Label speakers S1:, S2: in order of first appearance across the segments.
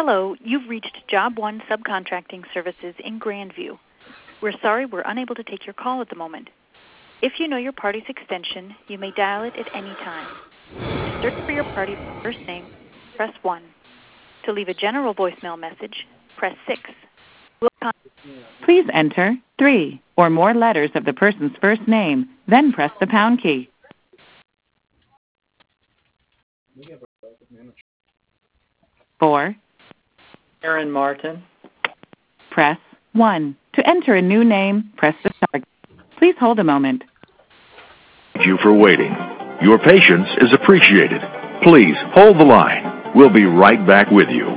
S1: Hello, you've reached Job One Subcontracting Services in Grandview. We're sorry we're unable to take your call at the moment. If you know your party's extension, you may dial it at any time. To search for your party's first name, press 1. To leave a general voicemail message, press 6.
S2: Please enter 3 or more letters of the person's first name, then press the pound key. 4.
S3: Aaron Martin.
S2: Press 1. To enter a new name, press the star key. Please hold a moment.
S4: Thank you for waiting. Your patience is appreciated. Please hold the line. We'll be right back with you.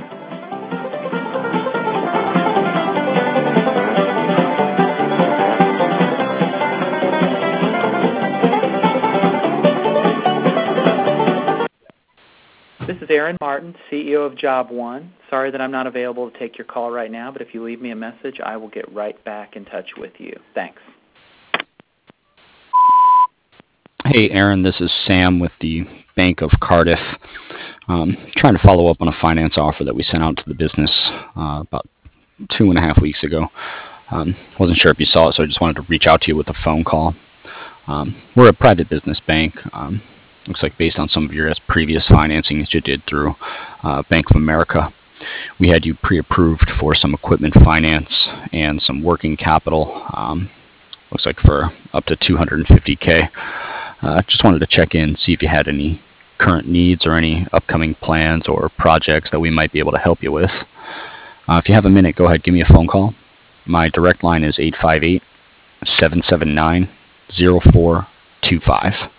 S3: This is Aaron Martin, CEO of Job One. Sorry that I'm not available to take your call right now, but if you leave me a message, I will get right back in touch with you. Thanks.
S5: Hey, Aaron, this is Sam with the Bank of Cardiff. Trying to follow up on a finance offer that we sent out to the business about 2.5 weeks ago. Wasn't sure if you saw it, so I just wanted to reach out to you with a phone call. We're a private business bank. Looks like based on some of your previous financing that you did through Bank of America. We had you pre-approved for some equipment finance and some working capital. Looks like for up to $250K. Just wanted to check in, see if you had any current needs or any upcoming plans or projects that we might be able to help you with. If you have a minute, go ahead, give me a phone call. My direct line is 858-779-0425.